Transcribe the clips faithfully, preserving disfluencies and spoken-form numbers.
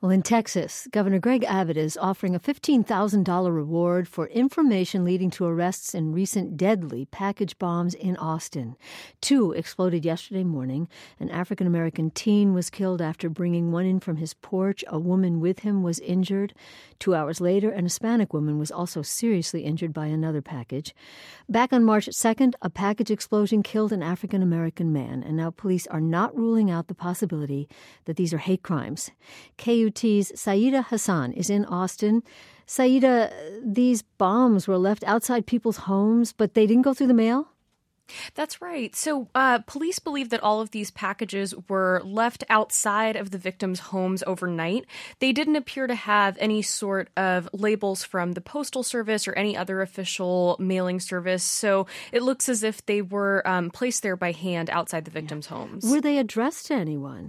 Well, in Texas, Governor Greg Abbott is offering a fifteen thousand dollars reward for information leading to arrests in recent deadly package bombs in Austin. Two exploded yesterday morning. An African-American teen was killed after bringing one in from his porch. A woman with him was injured. Two hours later, an Hispanic woman was also seriously injured by another package. Back on March second, a package explosion killed an African-American man, and now police are not ruling out the possibility that these are hate crimes. K U T's Saida Hassan is in Austin. Saida, these bombs were left outside people's homes, but they didn't go through the mail? That's right. So uh, police believe that all of these packages were left outside of the victims' homes overnight. They didn't appear to have any sort of labels from the Postal Service or any other official mailing service. So it looks as if they were um, placed there by hand outside the victims' yeah. homes. Were they addressed to anyone?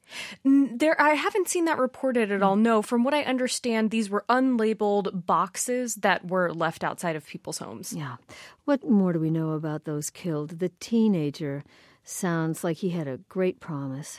There, I haven't seen that reported at all. No, from what I understand, these were unlabeled boxes that were left outside of people's homes. Yeah. What more do we know about those killed? The teenager sounds like he had a great promise.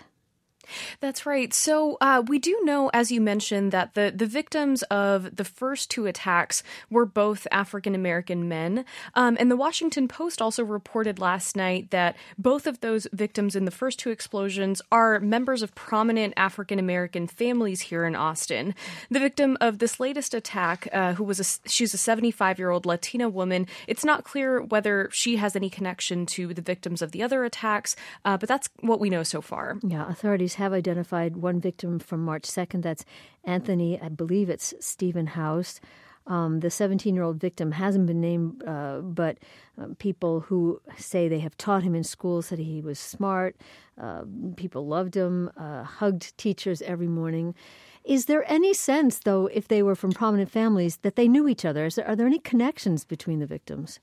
That's right. So uh, we do know, as you mentioned, that the, the victims of the first two attacks were both African-American men. Um, and the Washington Post also reported last night that both of those victims in the first two explosions are members of prominent African-American families here in Austin. The victim of this latest attack, uh, who was a, she's a seventy-five-year-old Latina woman, it's not clear whether she has any connection to the victims of the other attacks, uh, but that's what we know so far. Yeah, authorities have identified one victim from March second. That's Anthony, I believe it's Stephen House. Um, the seventeen-year-old victim hasn't been named, uh, but uh, people who say they have taught him in school said he was smart. Uh, people loved him, uh, hugged teachers every morning. Is there any sense, though, if they were from prominent families, that they knew each other? Is there, are there any connections between the victims?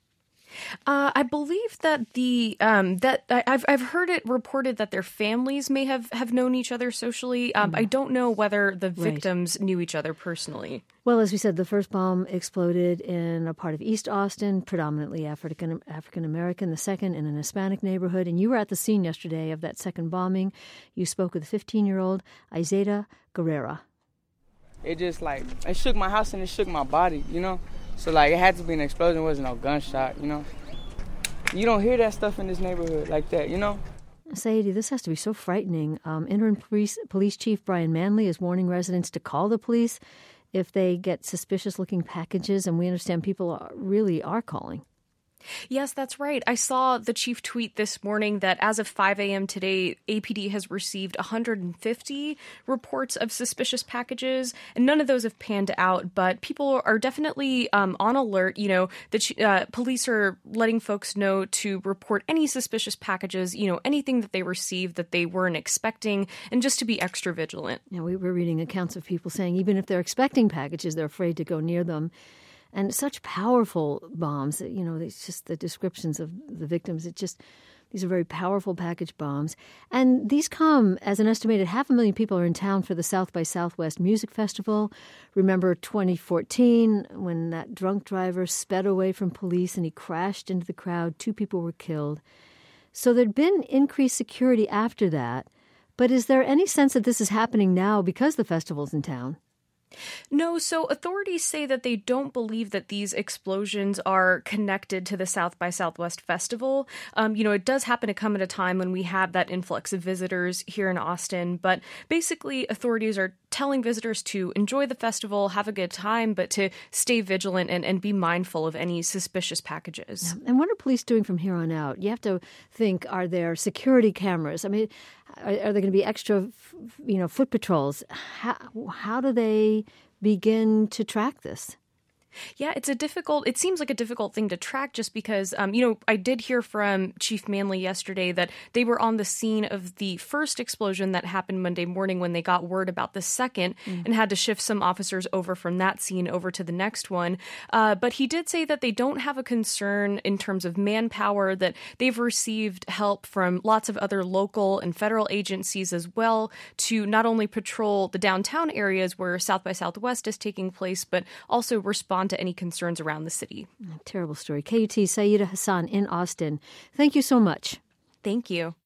Uh, I believe that the um, that I, I've I've heard it reported that their families may have, have known each other socially. Um, mm. I don't know whether the victims right. knew each other personally. Well, as we said, the first bomb exploded in a part of East Austin, predominantly African African American. The second in an Hispanic neighborhood. And you were at the scene yesterday of that second bombing. You spoke with a fifteen-year-old Isaiah Guerrera. It just like it shook my house and it shook my body, you know. So, like, it had to be an explosion. It wasn't no gunshot, you know. You don't hear that stuff in this neighborhood like that, you know. Sadie, this has to be so frightening. Um, Interim police, police Chief Brian Manley is warning residents to call the police if they get suspicious-looking packages, and we understand people are, really are calling. Yes, that's right. I saw the chief tweet this morning that as of five a.m. today, A P D has received one hundred fifty reports of suspicious packages, and none of those have panned out, but people are definitely um, on alert. You know, the uh, police are letting folks know to report any suspicious packages, you know, anything that they receive that they weren't expecting, and just to be extra vigilant. Yeah, we were reading accounts of people saying even if they're expecting packages, they're afraid to go near them. And such powerful bombs, you know, it's just the descriptions of the victims. It just, these are very powerful package bombs. And these come as an estimated half a million people are in town for the South by Southwest Music Festival. Remember twenty fourteen when that drunk driver sped away from police and he crashed into the crowd. Two people were killed. So there'd been increased security after that. But is there any sense that this is happening now because the festival's in town? No, so authorities say that they don't believe that these explosions are connected to the South by Southwest Festival. Um, you know, it does happen to come at a time when we have that influx of visitors here in Austin. But basically, authorities are telling visitors to enjoy the festival, have a good time, but to stay vigilant and, and be mindful of any suspicious packages. Yeah. And what are police doing from here on out? You have to think, are there security cameras? I mean, are, are there going to be extra, you know, foot patrols? How, how do they begin to track this? Yeah, it's a difficult, it seems like a difficult thing to track just because, um, you know, I did hear from Chief Manley yesterday that they were on the scene of the first explosion that happened Monday morning when they got word about the second mm. and had to shift some officers over from that scene over to the next one. Uh, but he did say that they don't have a concern in terms of manpower, that they've received help from lots of other local and federal agencies as well to not only patrol the downtown areas where South by Southwest is taking place, but also respond to any concerns around the city. Terrible story. K U T's Saida Hassan in Austin. Thank you so much. Thank you.